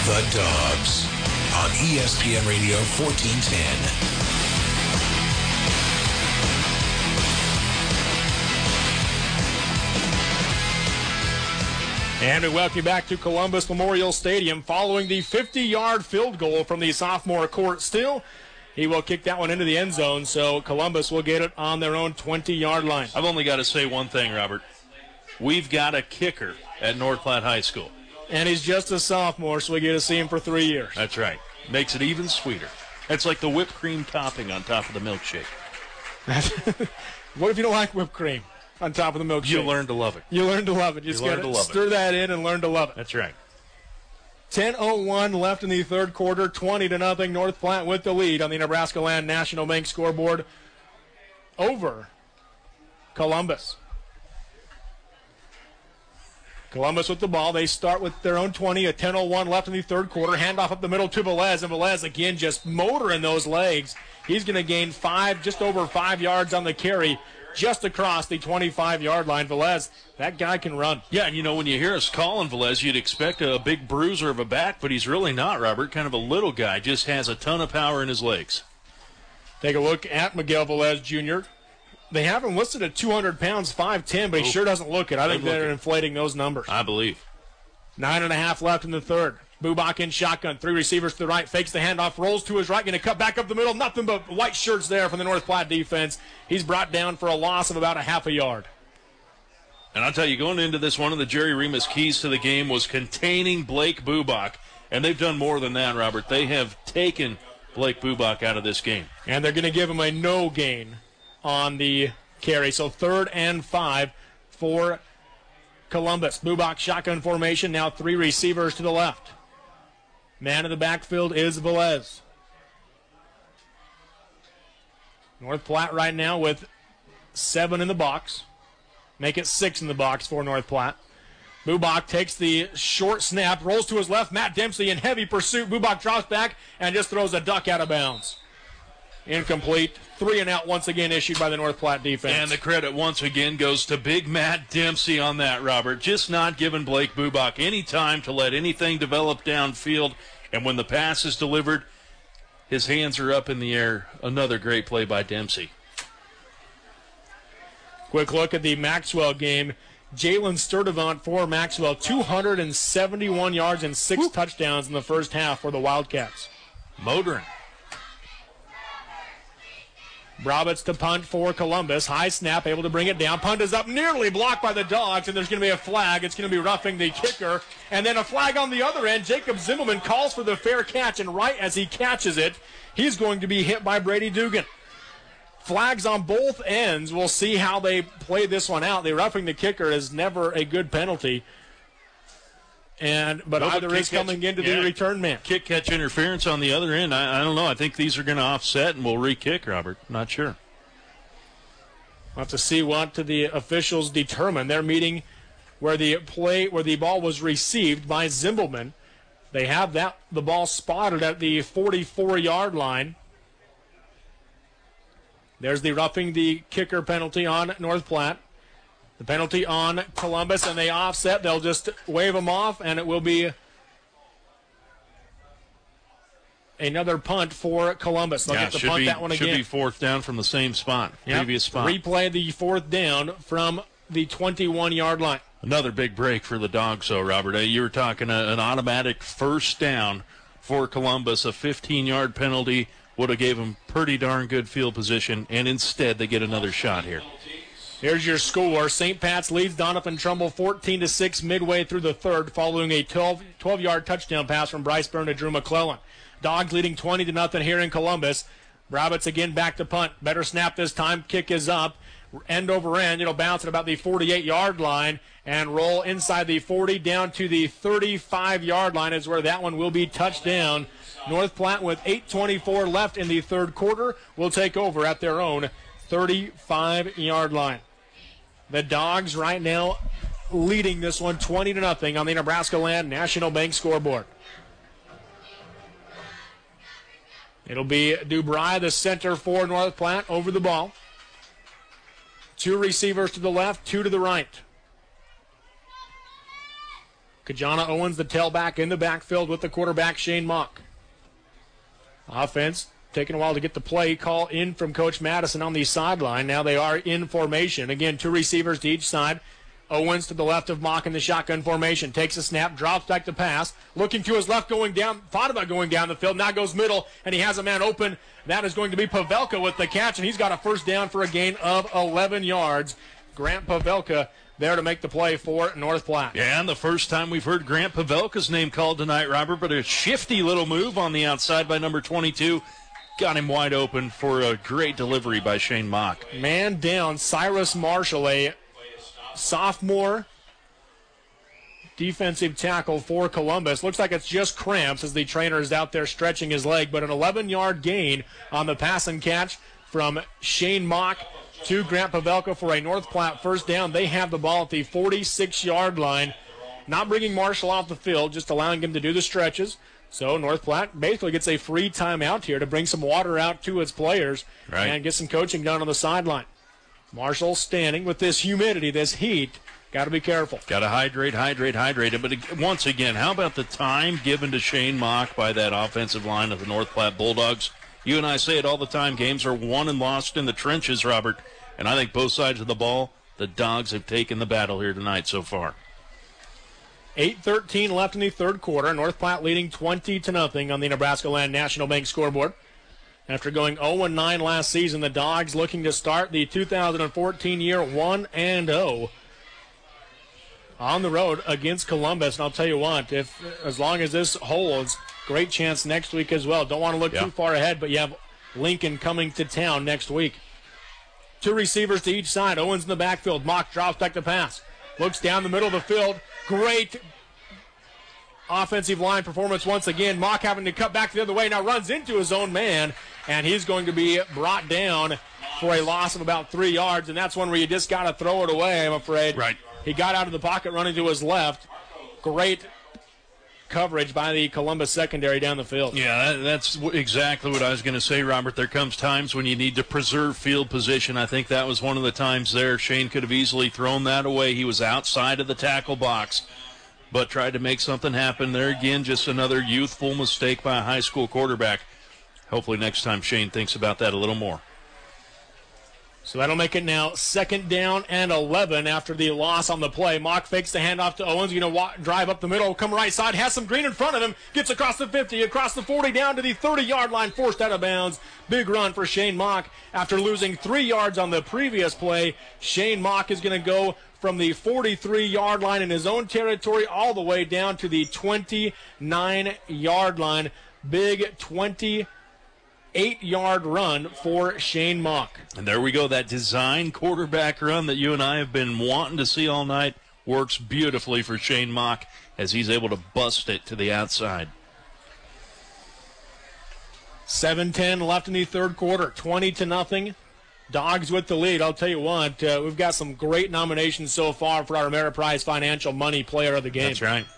The Dogs on ESPN Radio 1410. And we welcome you back to Columbus Memorial Stadium following the 50-yard field goal from the sophomore Court Still. He will kick that one into the end zone, so Columbus will get it on their own 20-yard line. I've only got to say one thing, Robert. We've got a kicker at North Platte High School. And he's just a sophomore, so we get to see him for 3 years. That's right. Makes it even sweeter. It's like the whipped cream topping on top of the milkshake. What if you don't like whipped cream on top of the milkshake? You learn to love it. You learn to love it. You just got to stir that in and learn to love it. That's right. 10:01 left in the third quarter, 20-0 North Platte with the lead on the Nebraska Land National Bank scoreboard over Columbus. Columbus with the ball. They start with their own 20, a 10:01 left in the third quarter. Handoff up the middle to Velez, and Velez again just motoring those legs. He's going to gain just over 5 yards on the carry, just across the 25-yard line. Velez, that guy can run. Yeah, and when you hear us calling Velez, you'd expect a big bruiser of a back, but he's really not, Robert. Kind of a little guy, just has a ton of power in his legs. Take a look at Miguel Velez Jr. They have him listed at 200 pounds, 5'10", but he sure doesn't look it. I think they're inflating those numbers. I believe. 9.5 left in the third. Bubak in shotgun. 3 receivers to the right. Fakes the handoff. Rolls to his right. Going to cut back up the middle. Nothing but white shirts there from the North Platte defense. He's brought down for a loss of about a half a yard. And I'll tell you, going into this, one of the Jerry Remus keys to the game was containing Blake Bubak. And they've done more than that, Robert. They have taken Blake Bubak out of this game. And they're going to give him a no gain on the carry. So 3rd and 5 for Columbus. Bubak shotgun formation. Now 3 receivers to the left. Man in the backfield is Velez. North Platte right now with 7 in the box. Make it 6 in the box for North Platte. Bubak takes the short snap, rolls to his left. Matt Dempsey in heavy pursuit. Bubak drops back and just throws a duck out of bounds. Incomplete. 3 and out once again issued by the North Platte defense. And the credit once again goes to big Matt Dempsey on that, Robert. Just not giving Blake Bubak any time to let anything develop downfield. And when the pass is delivered, his hands are up in the air. Another great play by Dempsey. Quick look at the Maxwell game. Jalen Sturdivant for Maxwell. 271 yards and 6 touchdowns in the first half for the Wildcats. Motoring. Brabitz to punt for Columbus. High snap, able to bring it down. Punt is up, nearly blocked by the Dogs, and there's going to be a flag. It's going to be roughing the kicker. And then a flag on the other end. Jacob Zimmelman calls for the fair catch, and right as he catches it, he's going to be hit by Brady Dugan. Flags on both ends. We'll see how they play this one out. The roughing the kicker is never a good penalty. But either is coming into the return man. Kick catch interference on the other end. I don't know. I think these are going to offset and we'll re-kick, Robert. Not sure. We'll have to see what the officials determine. They're meeting where the ball was received by Zimmelman. They have the ball spotted at the 44-yard line. There's the roughing the kicker penalty on North Platte. The penalty on Columbus, and they offset. They'll just wave them off, and it will be another punt for Columbus. They'll get to punt that one again. Should be 4th down from the same spot, previous spot. Replay the 4th down from the 21-yard line. Another big break for the Dogs, though, Robert. You were talking an automatic 1st down for Columbus. A 15-yard penalty would have gave them pretty darn good field position, and instead they get another shot here. Here's your score. St. Pat's leads Doniphan Trumbull 14-6 midway through the third, following a 12-yard touchdown pass from Bryce Byrne to Drew McClellan. Dogs leading 20-0 here in Columbus. Brabitz again back to punt. Better snap this time. Kick is up. End over end. It'll bounce at about the 48-yard line and roll inside the 40 down to the 35-yard line is where that one will be touchdown. North Platte with 8:24 left in the third quarter will take over at their own 35-yard line. The Dogs right now leading this one 20-0 on the Nebraska Land National Bank scoreboard. It'll be Dubry, the center for North Platte, over the ball. 2 receivers to the left, 2 to the right. Kajana Owens, the tailback, in the backfield with the quarterback, Shane Mock. Offense taking a while to get the play call in from Coach Madison on the sideline. Now they are in formation. Again, 2 receivers to each side. Owens to the left of Mock in the shotgun formation. Takes a snap, drops back to pass. Looking to his left, going down, thought about going down the field. Now goes middle, and he has a man open. That is going to be Pavelka with the catch, and he's got a first down for a gain of 11 yards. Grant Pavelka there to make the play for North Platte. Yeah, and the first time we've heard Grant Pavelka's name called tonight, Robert, but a shifty little move on the outside by number 22. Got him wide open for a great delivery by Shane Mock. Man down, Cyrus Marshall, a sophomore defensive tackle for Columbus. Looks like it's just cramps as the trainer is out there stretching his leg, but an 11-yard gain on the pass and catch from Shane Mock to Grant Pavelka for a North Platte first down. They have the ball at the 46-yard line. Not bringing Marshall off the field, just allowing him to do the stretches. So North Platte basically gets a free timeout here to bring some water out to its players and get some coaching done on the sideline. Marshall standing with this humidity, this heat. Got to be careful. Got to hydrate. But once again, how about the time given to Shane Mock by that offensive line of the North Platte Bulldogs? You and I say it all the time. Games are won and lost in the trenches, Robert. And I think both sides of the ball, the Dogs have taken the battle here tonight so far. 8:13 left in the third quarter. North Platte leading 20-0 on the Nebraska Land National Bank scoreboard. After going 0-9 last season, the Dogs looking to start the 2014 year 1-0 on the road against Columbus. And I'll tell you what, as long as this holds, great chance next week as well. Don't want to look too far ahead, but you have Lincoln coming to town next week. 2 receivers to each side. Owens in the backfield. Mock drops back to pass. Looks down the middle of the field. Great offensive line performance once again. Mock having to cut back the other way. Now runs into his own man, and he's going to be brought down for a loss of about 3 yards, and that's one where you just got to throw it away, I'm afraid. Right. He got out of the pocket running to his left. Great coverage by the Columbus secondary down the field. Yeah, that's exactly what I was going to say, Robert. There comes times when you need to preserve field position. I think that was one of the times there. Shane could have easily thrown that away. He was outside of the tackle box, but tried to make something happen. There again, just another youthful mistake by a high school quarterback. Hopefully next time Shane thinks about that a little more. So that'll make it now 2nd down and 11 after the loss on the play. Mock fakes the handoff to Owens. Going to drive up the middle, come right side, has some green in front of him, gets across the 50, across the 40, down to the 30-yard line, forced out of bounds. Big run for Shane Mock. After losing 3 yards on the previous play, Shane Mock is going to go from the 43-yard line in his own territory all the way down to the 29-yard line. Big 28-yard run for Shane Mock. And there we go. That design quarterback run that you and I have been wanting to see all night works beautifully for Shane Mock as he's able to bust it to the outside. 7:10 left in the third quarter, 20-0. Dogs with the lead. I'll tell you what, we've got some great nominations so far for our Ameriprise Financial Money Player of the Game. That's right.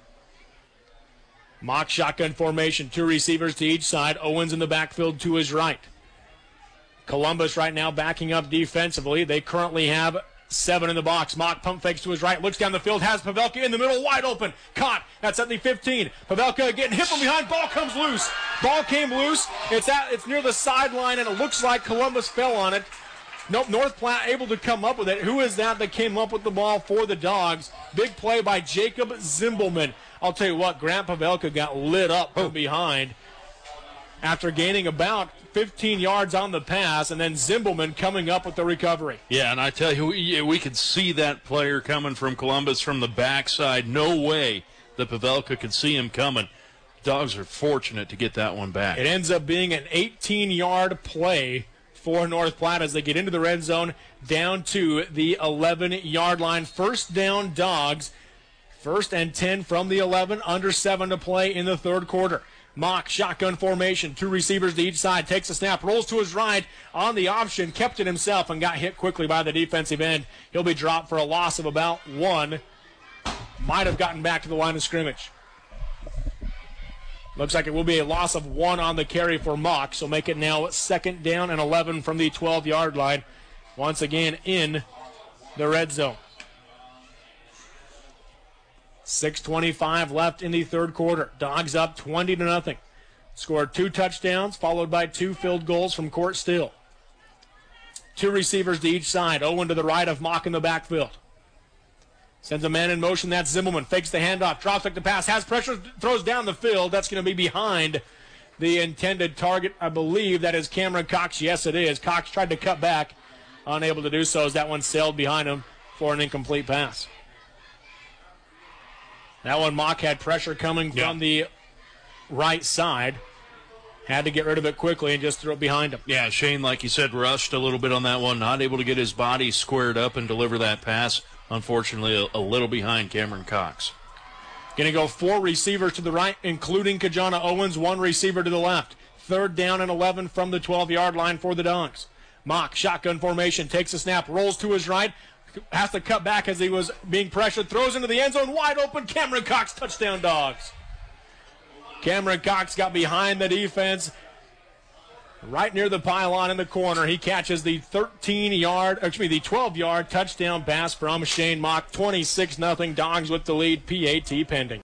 Mock shotgun formation, 2 receivers to each side. Owens in the backfield to his right. Columbus right now backing up defensively. They currently have 7 in the box. Mock pump fakes to his right, looks down the field, has Pavelka in the middle, wide open. Caught. That's at the 15. Pavelka getting hit from behind. Ball comes loose. Ball came loose. It's near the sideline, and it looks like Columbus fell on it. Nope, North Platte able to come up with it. Who is that came up with the ball for the Dogs? Big play by Jacob Zimbelman. I'll tell you what, Grant Pavelka got lit up from behind after gaining about 15 yards on the pass, and then Zimbelman coming up with the recovery. Yeah, and I tell you, we could see that player coming from Columbus from the backside. No way that Pavelka could see him coming. Dogs are fortunate to get that one back. It ends up being an 18-yard play for North Platte as they get into the red zone down to the 11-yard line. First down, Dogs. 1st and 10 from the 11, under 7 to play in the third quarter. Mock shotgun formation, 2 receivers to each side, takes a snap, rolls to his right on the option, kept it himself and got hit quickly by the defensive end. He'll be dropped for a loss of about 1. Might have gotten back to the line of scrimmage. Looks like it will be a loss of 1 on the carry for Mock, so make it now 2nd down and 11 from the 12-yard line. Once again in the red zone. 6:25 left in the third quarter. Dogs up 20-0. Scored 2 touchdowns, followed by 2 field goals from Court Still. 2 receivers to each side. Owen to the right of Mock in the backfield. Sends a man in motion. That's Zimmelman. Fakes the handoff. Drops back the pass. Has pressure. Throws down the field. That's going to be behind the intended target. I believe that is Cameron Cox. Yes, it is. Cox tried to cut back. Unable to do so as that one sailed behind him for an incomplete pass. That one, Mock had pressure coming from the right side. Had to get rid of it quickly and just throw it behind him. Yeah, Shane, like you said, rushed a little bit on that one. Not able to get his body squared up and deliver that pass. Unfortunately, a little behind Cameron Cox. Going to go 4 receivers to the right, including Kajana Owens, 1 receiver to the left. 3rd down and 11 from the 12-yard line for the Dogs. Mock, shotgun formation, takes a snap, rolls to his right, has to cut back as he was being pressured, throws into the end zone, wide open, Cameron Cox, touchdown Dogs. Cameron Cox got behind the defense right near the pylon in the corner. He catches the 12-yard touchdown pass from Shane Mock. 26-0, Dogs with the lead, PAT pending.